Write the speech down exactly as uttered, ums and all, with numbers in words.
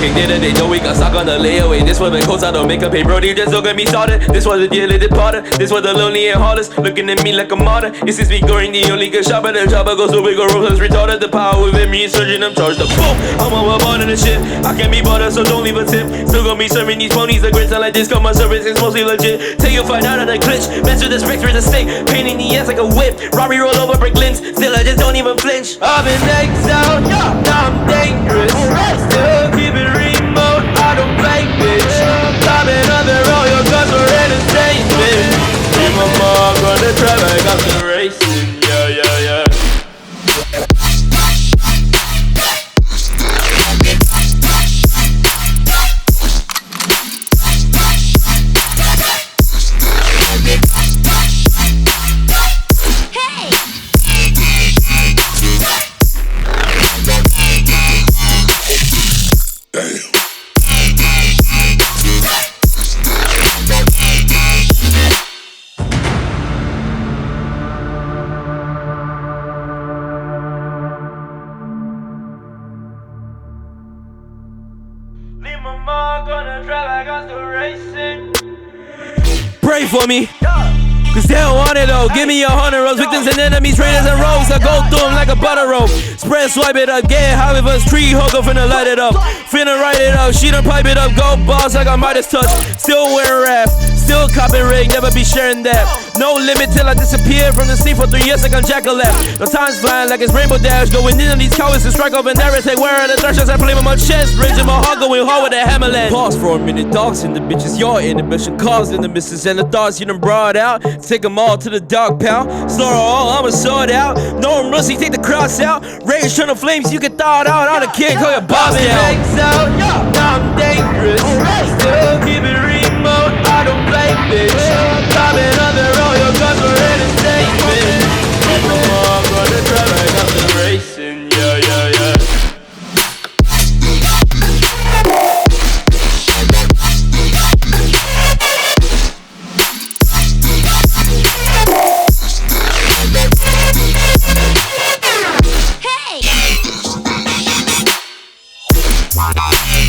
king did it, they know we got stuck on the layaway. This was the coast, I don't make a pay, brody, just don't get me started. This was the dearly departed, this was the lonely and hardest. Looking at me like a martyr, it seems me going the only good shot. But the chopper goes so big, or ruthless retarded. The power within me is surging, I'm charged up, boom. I'm on my bond and shit, I can't be bothered, so don't leave a tip. Still gonna be serving these ponies, the grits sound like this, cause my service is mostly legit. Take your fight out of the glitch, mess with the spectre is a stick. Pain in the ass like a whip, Robbie roll over brick lens. Still I just don't even flinch. I've been exiled, now I'm dangerous. Still keep it remote, I don't play bitch. I've been under all your guns for entertainment. In my mom on the track, I got the racing, yeah, yeah, yeah. Leave my mark on the track like I'm still racing. Pray for me, cause they don't want it though. Give me a hundred rows, victims and enemies, traitors and rogues. I go through them like a butter rope. Spread, swipe it up, get high with us. Tree hooker finna light it up. Finna write it up, she done pipe it up. Go boss like I Midas touch. Still wearing raps, still copping rig, never be sharing that. No limit till I disappear from the scene for three years like I'm Jack-O-Lap. No time's flying like it's Rainbow Dash. Going in on these cowards and strike over there and say, where are the threshers? I play with my chest, raising my heart, going hard with a hammerland. Pause for a minute, dogs in the bitches, your inhibition, cars in the misses and the thoughts you done brought out. Take them all to the dog pound, slaughter all, I'ma sort out. No I'm rusty, take the cross out. Rage turn the flames, you can thaw it out. I'm a king, call your boss down. Out, now I'm dangerous, still keep it remote, I don't play bitch. I've been under all your guns for entertainment. I'm on the track like I'm still racing, yeah, yeah, yeah. Hey!